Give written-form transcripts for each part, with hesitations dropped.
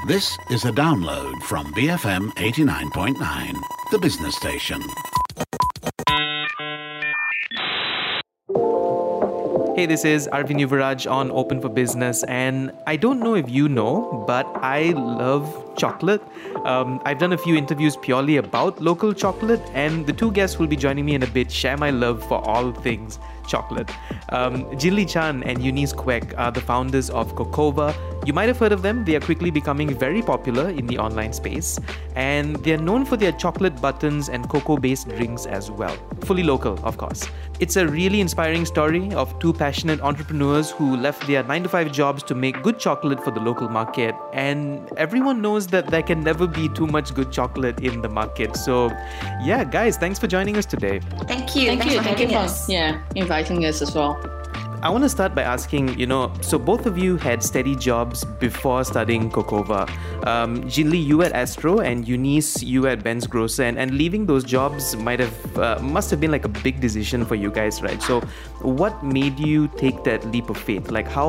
This is a download from BFM 89.9, the business station. Hey, this is Arvind Yuvaraj on Open for Business, and I don't know if you know, but I love chocolate. I've done a few interviews purely about local chocolate, and the two guests will be joining me in a bit share my love for all things chocolate. Jinli Chan and Eunice Kwek are the founders of Cocova. You might have heard of them. They are quickly becoming very popular in the online space, and they are known for their chocolate buttons and cocoa-based drinks as well. Fully local, of course. It's a really inspiring story of two passionate entrepreneurs who left their 9-to-5 jobs to make good chocolate for the local market, and everyone knows that there can never be too much good chocolate in the market. So, yeah, guys, thanks for joining us today. Thank you. Thanks for having us. Inviting us as well. I want to start by asking, so both of you had steady jobs before studying Cocova. Jinli, you at Astro, and Eunice, you at Ben's Grocer, and leaving those jobs must have been like a big decision for you guys, right? So what made you take that leap of faith? Like how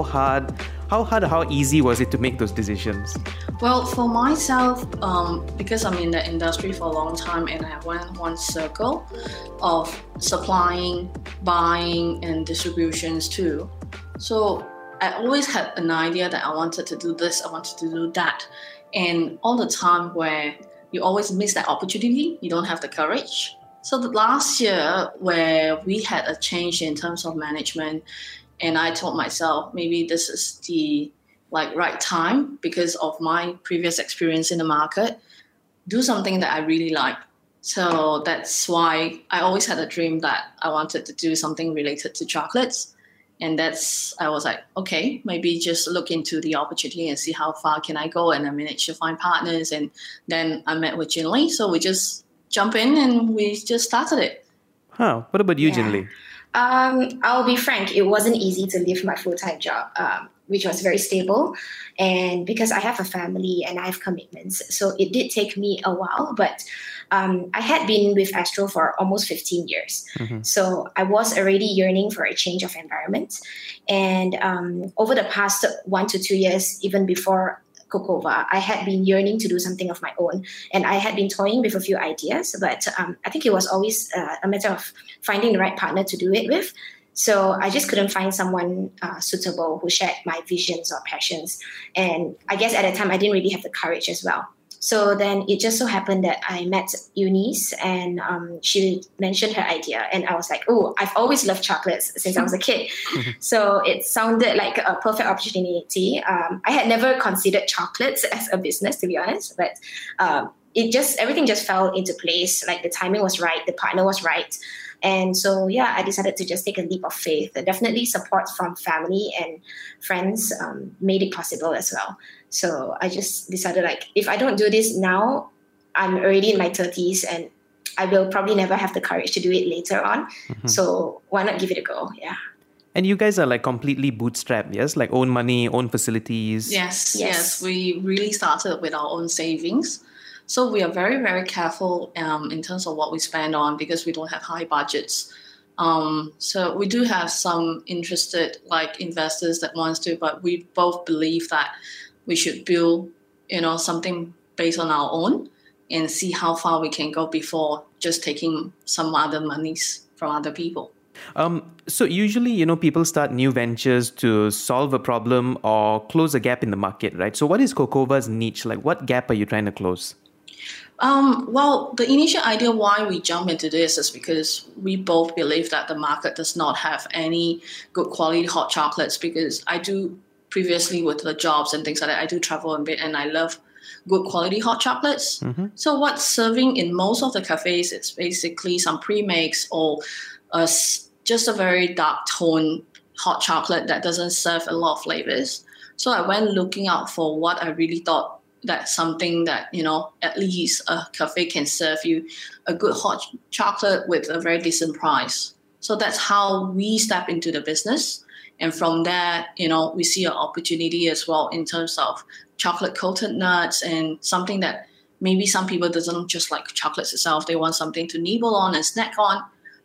easy was it to make those decisions? Well, for myself, because I'm in the industry for a long time and I went one circle of supplying, buying, and distributions too. So I always had an idea that I wanted to do this, I wanted to do that. And all the time where you always miss that opportunity, you don't have the courage. So the last year where we had a change in terms of management, and I told myself, maybe this is the right time because of my previous experience in the market, do something that I really like. So that's why I always had a dream that I wanted to do something related to chocolates. And I was like, okay, maybe just look into the opportunity and see how far can I go. And I managed to find partners. And then I met with Jinli. So we just jump in and we just started it. Huh. What about you, Jinli? I'll be frank, it wasn't easy to leave my full-time job, which was very stable. And because I have a family and I have commitments, so it did take me a while, but I had been with Astro for almost 15 years. Mm-hmm. So I was already yearning for a change of environment. And over the past 1 to 2 years, even before Cocova, I had been yearning to do something of my own, and I had been toying with a few ideas, but I think it was always a matter of finding the right partner to do it with. So I just couldn't find someone suitable who shared my visions or passions, and I guess at the time I didn't really have the courage as well. So then it just so happened that I met Eunice, and she mentioned her idea, and I was like, oh, I've always loved chocolates since I was a kid. So it sounded like a perfect opportunity. I had never considered chocolates as a business, to be honest, but everything just fell into place. Like the timing was right, the partner was right. And so, I decided to just take a leap of faith. Definitely support from family and friends made it possible as well. So I just decided, if I don't do this now, I'm already in my 30s and I will probably never have the courage to do it later on. Mm-hmm. So why not give it a go? Yeah. And you guys are completely bootstrapped, yes? Like own money, own facilities. Yes. We really started with our own savings. So we are very, very careful in terms of what we spend on because we don't have high budgets. So we do have some interested investors that wants to, but we both believe that we should build, something based on our own and see how far we can go before just taking some other monies from other people. So usually, people start new ventures to solve a problem or close a gap in the market, right? So what is Cocova's niche? What gap are you trying to close? Well, the initial idea why we jump into this is because we both believe that the market does not have any good quality hot chocolates, because I do previously with the jobs and things like that, I do travel a bit and I love good quality hot chocolates. Mm-hmm. So what's serving in most of the cafes is basically some pre-mix or just a very dark tone hot chocolate that doesn't serve a lot of flavors. So I went looking out for what I really thought that's something that, at least a cafe can serve you a good hot chocolate with a very decent price. So that's how we step into the business. And from there, we see an opportunity as well in terms of chocolate coated nuts and something that maybe some people doesn't just like chocolates itself. They want something to nibble on and snack on.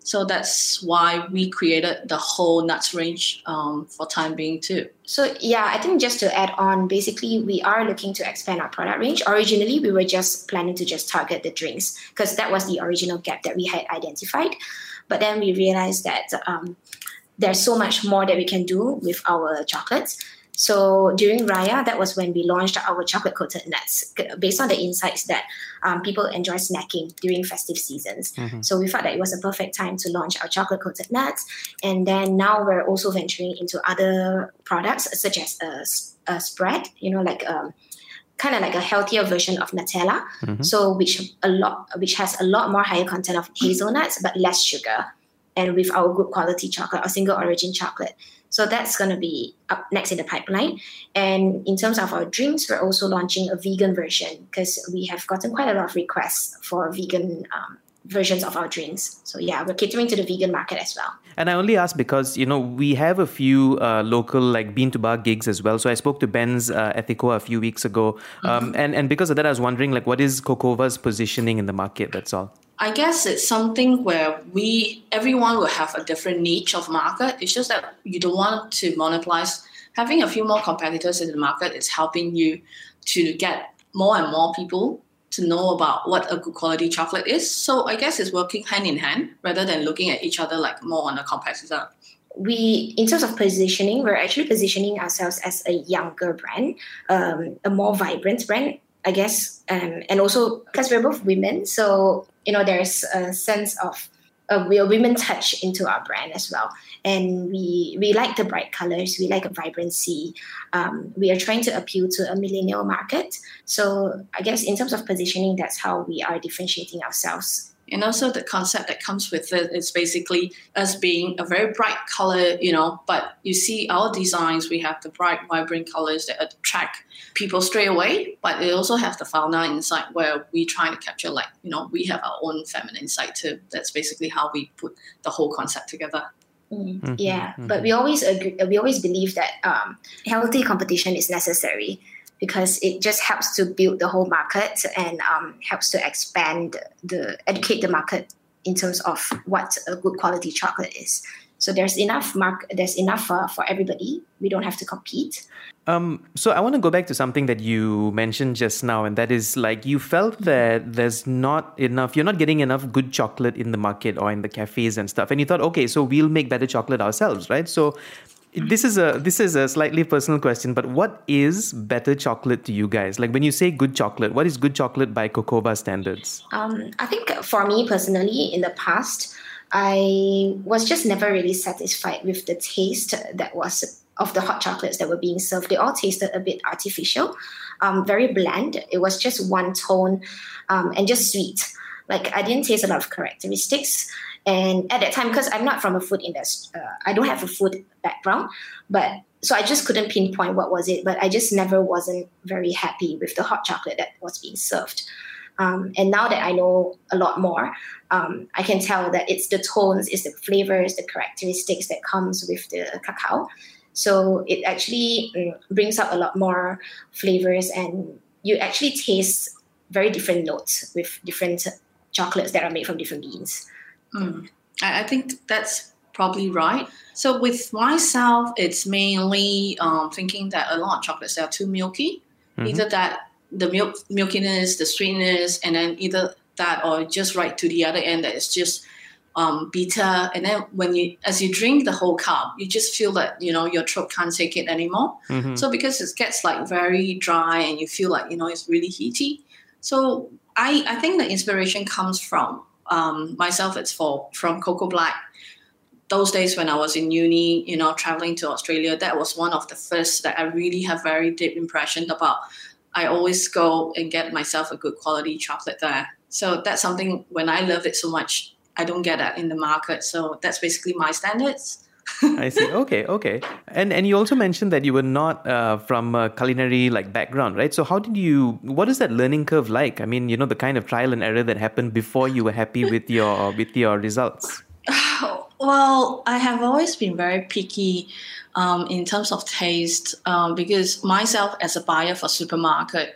So that's why we created the whole nuts range for time being too. So yeah, I think just to add on, basically we are looking to expand our product range. Originally, we were just planning to just target the drinks because that was the original gap that we had identified. But then we realized that there's so much more that we can do with our chocolates. So during Raya, that was when we launched our chocolate coated nuts based on the insights that people enjoy snacking during festive seasons. So we felt that it was a perfect time to launch our chocolate coated nuts. And then now we're also venturing into other products such as a spread, like kind of like a healthier version of Nutella. So which has a lot more higher content of hazelnuts but less sugar, and with our good quality chocolate or single origin chocolate. So that's going to be up next in the pipeline. And in terms of our drinks, we're also launching a vegan version because we have gotten quite a lot of requests for vegan versions of our drinks. So yeah, we're catering to the vegan market as well. And I only ask because, we have a few local like bean to bar gigs as well. So I spoke to Ben's Ethico a few weeks ago. And because of that, I was wondering what is Cocova's positioning in the market? That's all. I guess it's something where everyone will have a different niche of market. It's just that you don't want to monopolize. Having a few more competitors in the market is helping you to get more and more people to know about what a good quality chocolate is. So I guess it's working hand in hand rather than looking at each other like more on a competitor. In terms of positioning, we're actually positioning ourselves as a younger brand, a more vibrant brand, I guess. And also because we're both women, so there's a sense of a real women touch into our brand as well. And we like the bright colors, we like a vibrancy. We are trying to appeal to a millennial market. So I guess in terms of positioning, that's how we are differentiating ourselves. And also the concept that comes with it is basically us being a very bright color, but you see our designs, we have the bright, vibrant colors that attract people straight away, but it also have the fauna inside where we trying to capture we have our own feminine side too. That's basically how we put the whole concept together. But we always believe that healthy competition is necessary, because it just helps to build the whole market and helps to educate the market in terms of what a good quality chocolate is. So there's enough for everybody. We don't have to compete. So I want to go back to something that you mentioned just now, and that is you felt that there's not enough, you're not getting enough good chocolate in the market or in the cafes and stuff. And you thought, okay, so we'll make better chocolate ourselves, right? So this is a slightly personal question, but what is better chocolate to you guys? When you say good chocolate, what is good chocolate by Cocova standards? I think for me personally, in the past, I was just never really satisfied with the taste that was of the hot chocolates that were being served. They all tasted a bit artificial, very bland. It was just one tone and just sweet. I didn't taste a lot of characteristics. And at that time, because I'm not from a food industry, I don't have a food background, so I just couldn't pinpoint what was it. But I just never wasn't very happy with the hot chocolate that was being served. And now that I know a lot more, I can tell that it's the tones, it's the flavors, the characteristics that comes with the cacao. So it actually brings out a lot more flavors, and you actually taste very different notes with different chocolates that are made from different beans. I think that's probably right. So with myself, it's mainly thinking that a lot of chocolates are too milky. Either that the milkiness, the sweetness, and then either that or just right to the other end that it's just bitter. And then as you drink the whole cup, you just feel that your throat can't take it anymore. So because it gets very dry and you feel it's really heaty. So I think the inspiration comes from myself. It's from Cocoa Black. Those days when I was in uni, traveling to Australia, that was one of the first that I really have very deep impression about. I always go and get myself a good quality chocolate there. So that's something, when I love it so much, I don't get that in the market. So that's basically my standards. I see. Okay. And you also mentioned that you were not from a culinary background, right? So what is that learning curve like? I mean, the kind of trial and error that happened before you were happy with your results. Well, I have always been very picky in terms of taste because myself as a buyer for supermarket,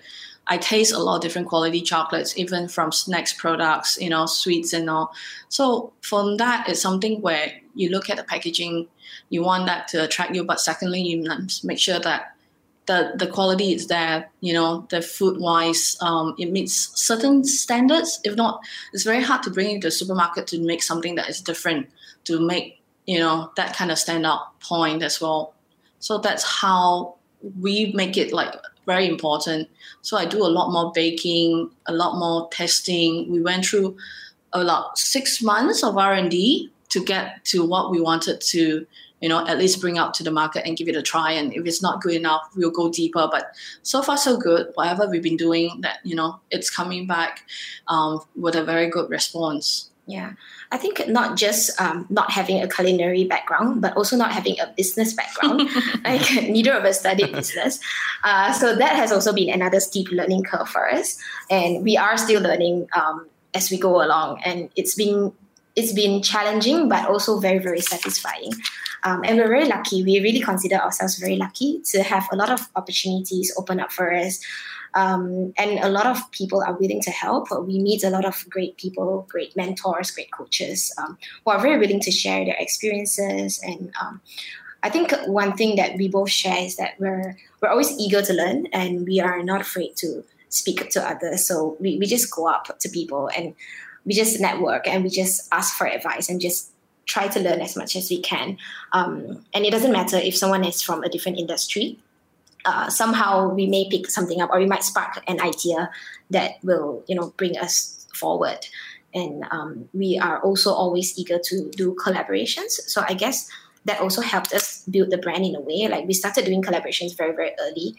I taste a lot of different quality chocolates, even from snacks products, sweets and all. So from that, it's something where you look at the packaging, you want that to attract you, but secondly, you must make sure that the quality is there, the food-wise, it meets certain standards. If not, it's very hard to bring it to the supermarket to make something that is different, to make, that kind of standout point as well. So that's how we make it like very important. So I do a lot more baking, a lot more testing. We went through about 6 months of R&D to get to what we wanted to, at least bring out to the market and give it a try. And if it's not good enough, we'll go deeper. But so far, so good. Whatever we've been doing, that, it's coming back with a very good response. Yeah, I think not just not having a culinary background, but also not having a business background. Like neither of us studied business. So that has also been another steep learning curve for us. And we are still learning as we go along. And it's been challenging, but also very, very satisfying. And we're very lucky. We really consider ourselves very lucky to have a lot of opportunities open up for us. And a lot of people are willing to help. We meet a lot of great people, great mentors, great coaches who are very willing to share their experiences. And I think one thing that we both share is that we're always eager to learn, and we are not afraid to speak to others. So we just go up to people and we just network and we just ask for advice and just try to learn as much as we can. And it doesn't matter if someone is from a different industry. Somehow we may pick something up, or we might spark an idea that will, bring us forward. And we are also always eager to do collaborations. So I guess that also helped us build the brand in a way. Like we started doing collaborations very, very early.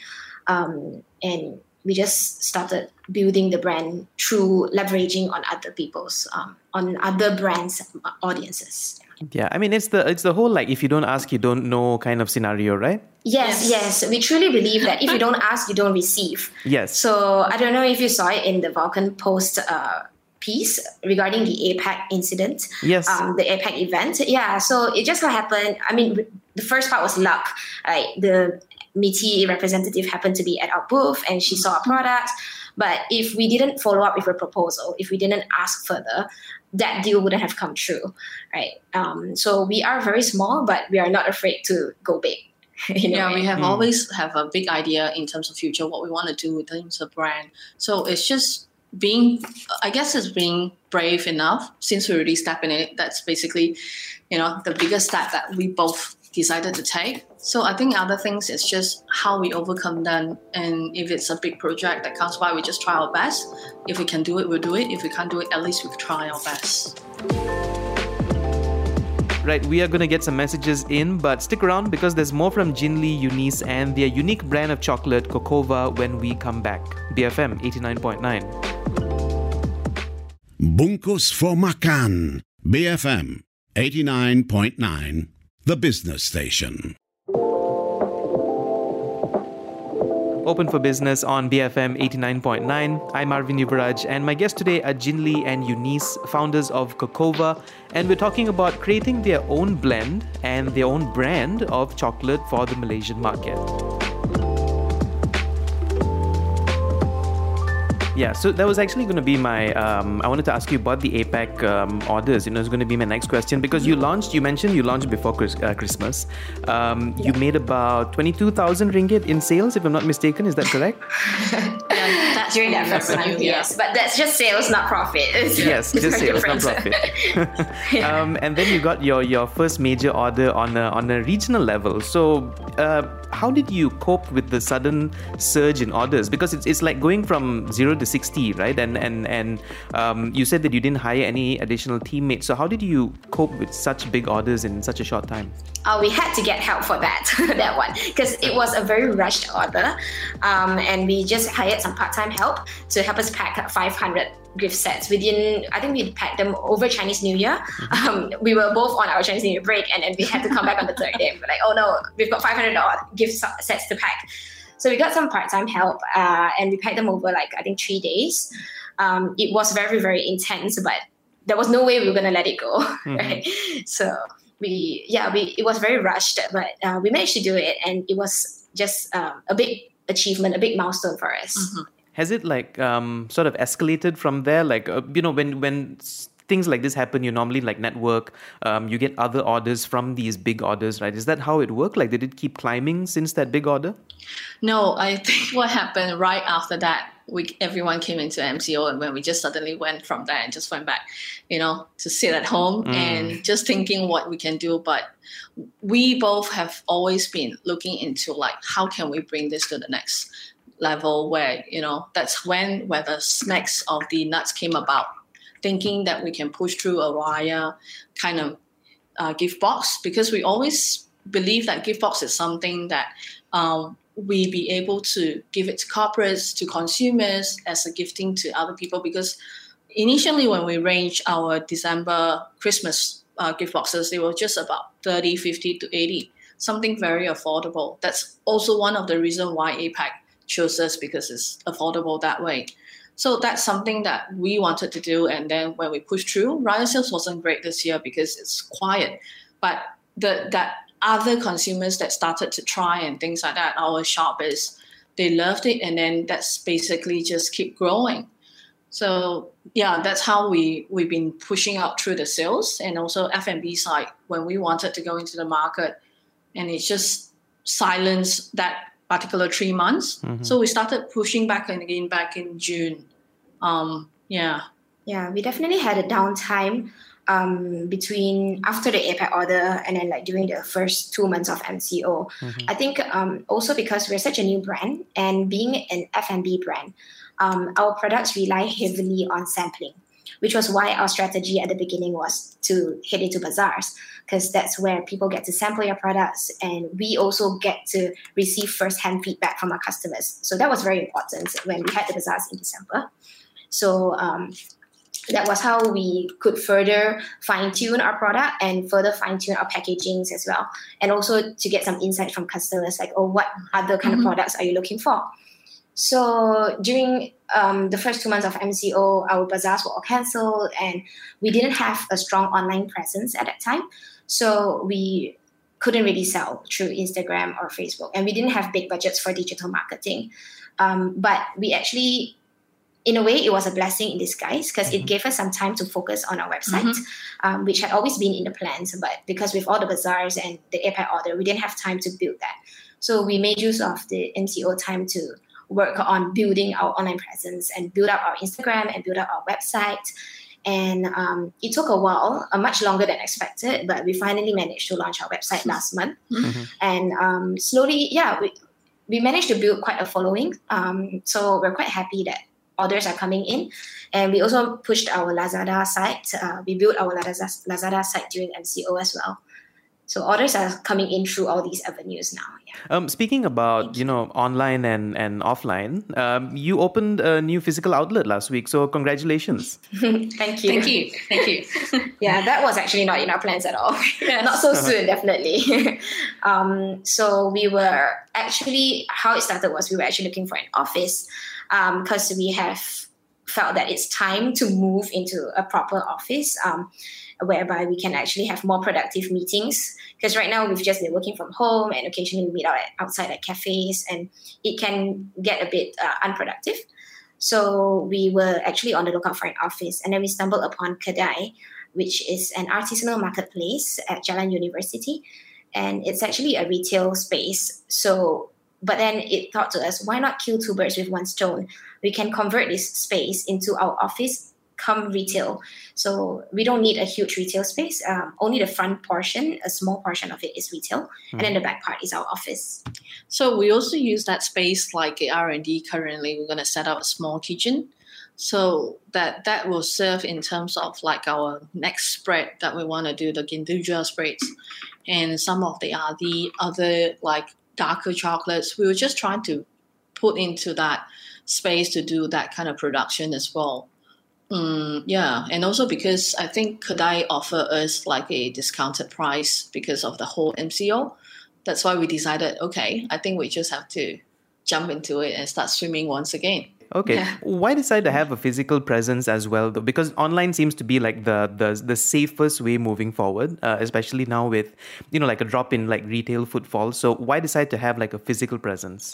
And we just started building the brand through leveraging on other people's, on other brands' audiences. Yeah, I mean, it's the whole like if you don't ask, you don't know kind of scenario, right? Yes. We truly believe that if you don't ask, you don't receive. Yes. So I don't know if you saw it in the Vulcan Post piece regarding the APAC incident. Yes. The APAC event. Yeah. So it just so happened. I mean, the first part was luck. Like the Métis representative happened to be at our booth and she saw our products. But if we didn't follow up with a proposal, if we didn't ask further, that deal wouldn't have come true, right? So we are very small, but we are not afraid to go big. Yeah, we have always have a big idea in terms of future, what we want to do in terms of brand. So it's just being brave enough since we already stepped in it. That's basically, the biggest step that we both decided to take. So I think other things is just how we overcome them. And if it's a big project that comes by, we just try our best. If we can do it, we'll do it. If we can't do it, at least we've tried our best. Right, we are going to get some messages in, but stick around because there's more from Jin Lee, Eunice, and their unique brand of chocolate, Cocova, when we come back. BFM 89.9. Bungkus for Makan. BFM 89.9. The business station. Open for Business on BFM 89.9. I'm Arvin Yuvaraj, and my guests today are Jin Lee and Eunice, founders of Cocova, and we're talking about creating their own blend and their own brand of chocolate for the Malaysian market. Yeah, so that was actually going to be my, I wanted to ask you about the APAC orders. It's going to be my next question because you mentioned you launched before Christmas. You made about 22,000 ringgit in sales, if I'm not mistaken. Is that correct? That's during that first month, yes. But that's just sales, not profit. Yes, just sales, not profit. And then you got your first major order on a regional level. So how did you cope with the sudden surge in orders? Because it's like going from 0 to 60, right? And you said that you didn't hire any additional teammates. So how did you cope with such big orders in such a short time? We had to get help for that one, because it was a very rushed order. And we just hired some part-time help to help us pack 500 gift sets I think we packed them over Chinese New Year. We were both on our Chinese New Year break, and we had to come back on the third day. We're like, oh no, we've got 500 gift sets to pack. So we got some part-time help, and we packed them over I think 3 days. It was very, very intense, but there was no way we were going to let it go. Right? So it was very rushed, but we managed to do it, and it was just a big achievement, a big milestone for us. has it like sort of escalated from there? Like, when things like this happen, you normally like network, you get other orders from these big orders, right? Is that how it worked? Like, did it keep climbing since that big order? No, I think what happened right after that, everyone came into MCO, and when we just suddenly went from there and just went back, to sit at home and just thinking what we can do. But we both have always been looking into like, how can we bring this to the next level where, that's where the snacks of the nuts came about, thinking that we can push through a wire kind of gift box, because we always believe that gift box is something that we be able to give it to corporates, to consumers as a gifting to other people. Because initially when we ranged our December Christmas gift boxes, they were just about 30, 50 to 80, something very affordable. That's also one of the reasons why APAC chose us, because it's affordable that way. So that's something that we wanted to do. And then when we pushed through, rider sales wasn't great this year because it's quiet. But that other consumers that started to try and things like that, our shoppers, they loved it. And then that's basically just keep growing. So yeah, that's how we've been pushing out through the sales. And also F&B side, when we wanted to go into the market, and it's just silenced that particular 3 months. So we started pushing back again back in June. Yeah, we definitely had a downtime between after the APAC order and then like during the first 2 months of MCO. I think also because we're such a new brand, and being an F&B brand, our products rely heavily on sampling, which was why our strategy at the beginning was to head into bazaars, because that's where people get to sample your products, and we also get to receive first-hand feedback from our customers. So that was very important when we had the bazaars in December. So that was how we could further fine-tune our product and further fine-tune our packagings as well, and also to get some insight from customers like, what other kind of products are you looking for? So during the first 2 months of MCO, our bazaars were all cancelled, and we didn't have a strong online presence at that time. So we couldn't really sell through Instagram or Facebook, and we didn't have big budgets for digital marketing. But we actually, in a way, it was a blessing in disguise, because it gave us some time to focus on our website, which had always been in the plans. But because with all the bazaars and the APAC order, we didn't have time to build that. So we made use of the MCO time to work on building our online presence and build up our Instagram and build up our website. And it took a while, much longer than expected, but we finally managed to launch our website last month. And slowly, we managed to build quite a following. So we're quite happy that orders are coming in. And we also pushed our Lazada site. We built our Lazada site during MCO as well. So orders are coming in through all these avenues now. Yeah. Speaking about online and offline, you opened a new physical outlet last week. So congratulations. Thank you. Thank you. Yeah, that was actually not in our plans at all. Not so soon, definitely. So we were actually, how it started was we were actually looking for an office, because we have felt that it's time to move into a proper office, whereby we can actually have more productive meetings. Because right now we've just been working from home, and occasionally we meet outside at cafes, and it can get a bit unproductive. So we were actually on the lookout for an office, and then we stumbled upon Kedai, which is an artisanal marketplace at Jalan University, and it's actually a retail space. So, but then it thought to us, why not kill two birds with one stone? We can convert this space into our office come retail. So we don't need a huge retail space. Only the front portion, a small portion of it is retail. And then the back part is our office. So we also use that space like a R&D currently. We're going to set up a small kitchen. So that will serve in terms of like our next spread that we want to do, the Ginduja spreads. And some of the other like darker chocolates, we were just trying to put into that space to do that kind of production as well. And also because I think Kedai offer us like a discounted price because of the whole MCO. That's why we decided, okay, I think we just have to jump into it and start swimming once again. Okay. Yeah. Why decide to have a physical presence as well, though? Because online seems to be like the safest way moving forward, especially now with, like a drop in like retail footfall. So why decide to have like a physical presence?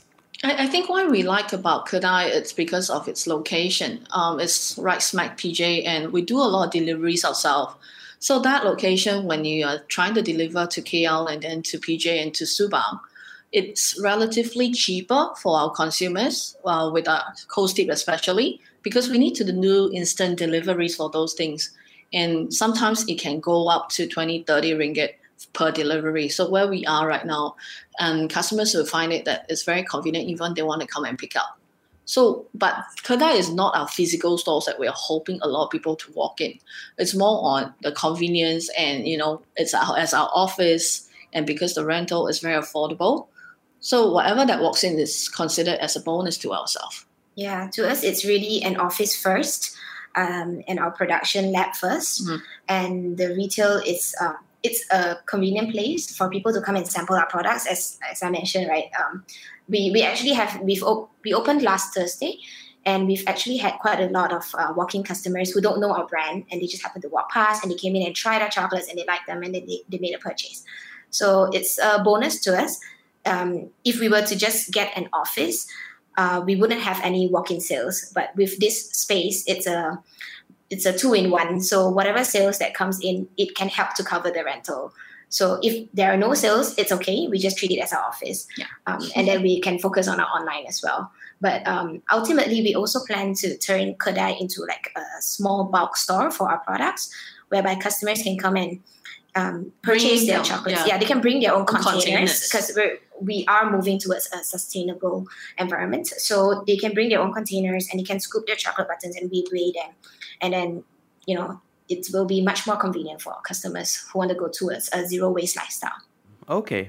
I think what we like about Kedai, it's because of its location. It's right smack PJ, and we do a lot of deliveries ourselves. So that location, when you are trying to deliver to KL and then to PJ and to Subang, it's relatively cheaper for our consumers, with our Coast Tip especially, because we need to do instant deliveries for those things. And sometimes it can go up to 20, 30 ringgit per delivery. So where we are right now, and customers will find it that it's very convenient, even they want to come and pick up. So, but Kedai is not our physical stores that we're hoping a lot of people to walk in. It's more on the convenience, and it's as our office, and because the rental is very affordable. So whatever that walks in is considered as a bonus to ourselves. Yeah, to us, it's really an office first, and our production lab first, and the retail is it's a convenient place for people to come and sample our products. As I mentioned, right? We actually we opened last Thursday, and we've actually had quite a lot of walk-in customers who don't know our brand, and they just happened to walk past, and they came in and tried our chocolates, and they liked them, and then they made a purchase. So it's a bonus to us. If we were to just get an office, we wouldn't have any walk-in sales. But with this space, it's a 2-in-1. So whatever sales that comes in, it can help to cover the rental. So if there are no sales, it's okay. We just treat it as our office. Yeah. And then we can focus on our online as well. But ultimately, we also plan to turn Kedai into like a small bulk store for our products, whereby customers can come and purchase their chocolates. Yeah, they can bring their own containers, because we are moving towards a sustainable environment. So they can bring their own containers, and they can scoop their chocolate buttons, and we weigh them. And then, it will be much more convenient for our customers who want to go towards a zero waste lifestyle. Okay.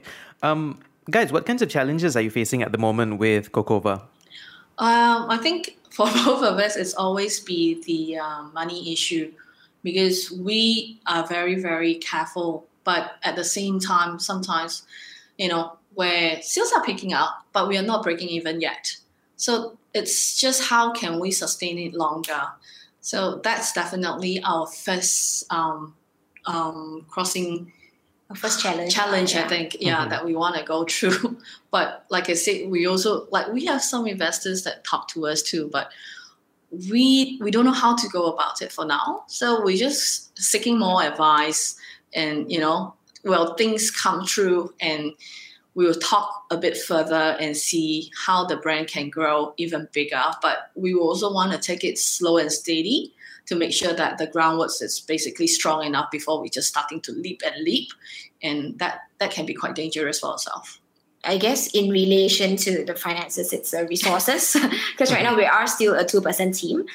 Guys, what kinds of challenges are you facing at the moment with Cocova? I think for both of us, it's always be the money issue, because we are very, very careful. But at the same time, sometimes, where sales are picking up, but we are not breaking even yet. So it's just how can we sustain it longer? So that's definitely our first First challenge. I think, that we want to go through. But like I said, we also we have some investors that talk to us too, but we don't know how to go about it for now. So we're just seeking more advice, and things come through, and we will talk a bit further and see how the brand can grow even bigger. But we will also want to take it slow and steady to make sure that the groundwork is basically strong enough before we just starting to leap. And that can be quite dangerous for ourselves. I guess in relation to the finances, it's the resources, because right now we are still a 2-person team.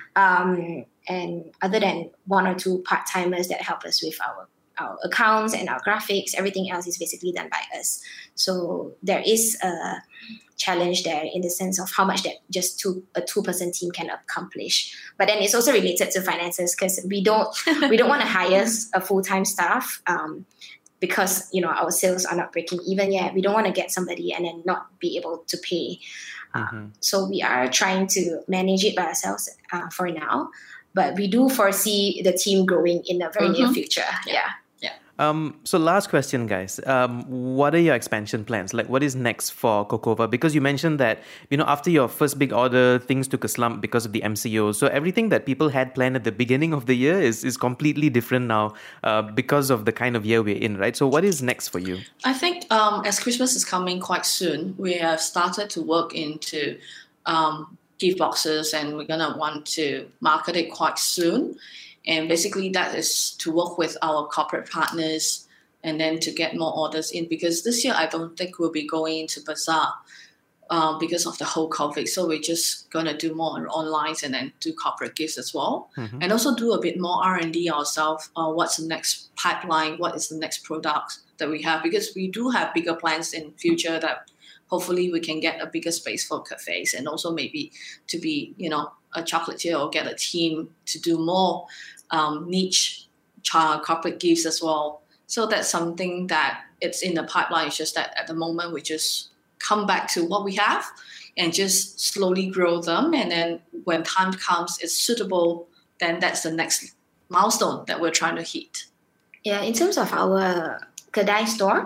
And other than 1 or 2 part-timers that help us with our accounts and our graphics, everything else is basically done by us. So there is a challenge there in the sense of how much that just a 2-person team can accomplish. But then it's also related to finances, because we don't want to hire a full-time staff, because our sales are not breaking even yet. We don't want to get somebody and then not be able to pay. So we are trying to manage it by ourselves for now. But we do foresee the team growing in the very near future. Yeah. So last question, guys. What are your expansion plans? Like, what is next for Cocova? Because you mentioned that, after your first big order, things took a slump because of the MCO. So everything that people had planned at the beginning of the year is completely different now because of the kind of year we're in, right? So what is next for you? I think as Christmas is coming quite soon, we have started to work into gift boxes, and we're going to want to market it quite soon. And basically that is to work with our corporate partners and then to get more orders in, because this year I don't think we'll be going into bazaar because of the whole COVID. So we're just going to do more online and then do corporate gifts as well. And also do a bit more R&D ourselves. What's the next pipeline? What is the next product that we have? Because we do have bigger plans in future that hopefully we can get a bigger space for cafes, and also maybe to be, a chocolatier, or get a team to do more niche corporate gifts as well. So that's something that it's in the pipeline. It's just that at the moment we just come back to what we have and just slowly grow them. And then when time comes, it's suitable, then that's the next milestone that we're trying to hit. Yeah, in terms of our Kedai store,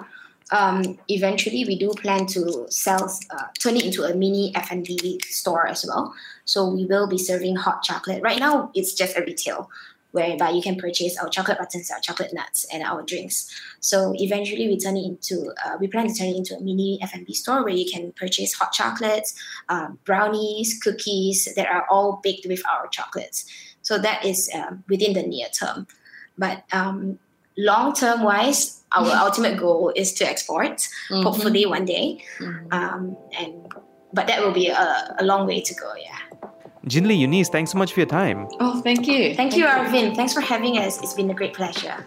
Eventually, we do plan to turn it into a mini F&B store as well. So we will be serving hot chocolate. Right now, it's just a retail, whereby you can purchase our chocolate buttons, our chocolate nuts, and our drinks. So eventually, we plan to turn it into a mini F&B store where you can purchase hot chocolates, brownies, cookies that are all baked with our chocolates. So that is within the near term. But long-term wise, our ultimate goal is to export, hopefully one day. But that will be a long way to go, yeah. Jin Lee, Eunice, thanks so much for your time. Oh, thank you. Thank you, Arvin. Thanks for having us. It's been a great pleasure.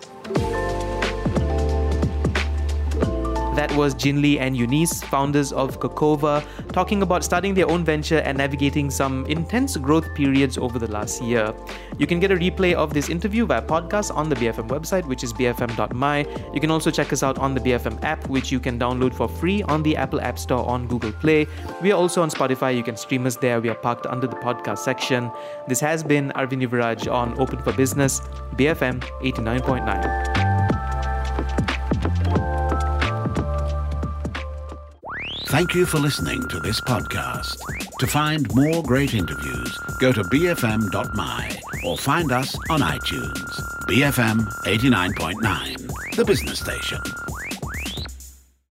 That was Jin Lee and Eunice, founders of Cocova, talking about starting their own venture and navigating some intense growth periods over the last year. You can get a replay of this interview via podcast on the BFM website, which is bfm.my. You can also check us out on the BFM app, which you can download for free on the Apple App Store on Google Play. We are also on Spotify. You can stream us there. We are parked under the podcast section. This has been Arvin Yuvaraj on Open for Business, BFM 89.9. Thank you for listening to this podcast. To find more great interviews, go to bfm.my or find us on iTunes. BFM 89.9, the business station.